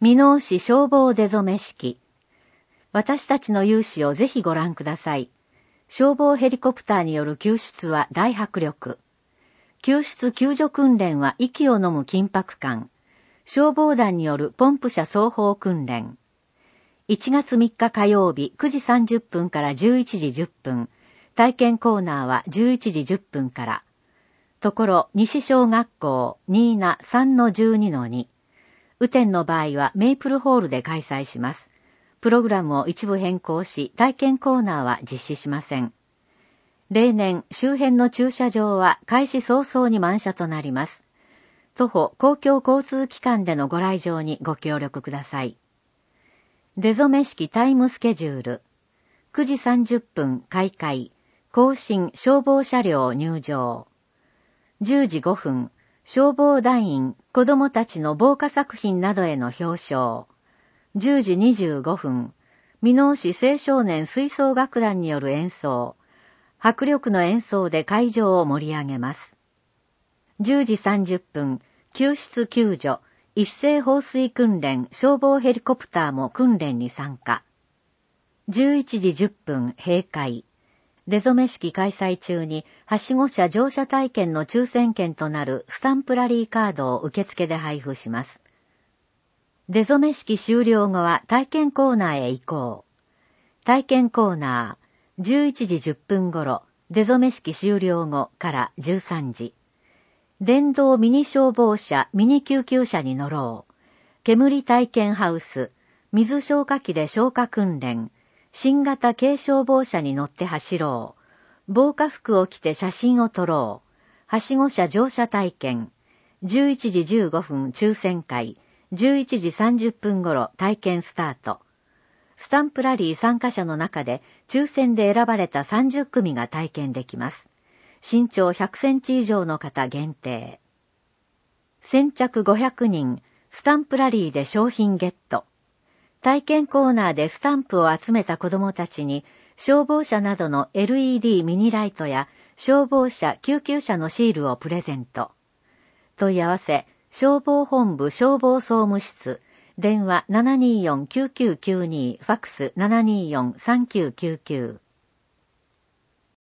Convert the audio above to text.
箕面市消防出初め式。私たちの勇姿をぜひご覧ください。消防ヘリコプターによる救出は大迫力。救出救助訓練は息を呑む緊迫感。消防団によるポンプ車走行訓練。1月3日火曜日9時30分から11時10分。体験コーナーは11時10分から。ところ、西小学校、新名 3-12-2。雨天の場合はメイプルホールで開催します。プログラムを一部変更し、体験コーナーは実施しません。例年、周辺の駐車場は開始早々に満車となります。徒歩、公共交通機関でのご来場にご協力ください。出初め式タイムスケジュール。9時30分開会。行進消防車両入場。10時5分。消防団員、子供たちの防火作品などへの表彰。10時25分。箕面市青少年吹奏楽団による演奏。迫力の演奏で会場を盛り上げます。10時30分。救出救助、一斉放水訓練、消防ヘリコプターも訓練に参加。11時10分閉会。出初め式開催中に、はしご車乗車体験の抽選券となるスタンプラリーカードを受付で配布します。出初め式終了後は体験コーナーへ移行。体験コーナー、11時10分頃、出初め式終了後から13時。電動ミニ消防車、ミニ救急車に乗ろう。煙体験ハウス、水消火器で消火訓練。新型軽消防車に乗って走ろう。防火服を着て写真を撮ろう。はしご車乗車体験。11時15分抽選会。11時30分頃体験スタート。スタンプラリー参加者の中で抽選で選ばれた30組が体験できます。身長100センチ以上の方限定。先着500人、スタンプラリーで商品ゲット。体験コーナーでスタンプを集めた子どもたちに消防車などの LED ミニライトや消防車、救急車のシールをプレゼント。問い合わせ、消防本部消防総務室、電話 724-9992、ファックス 724-3999。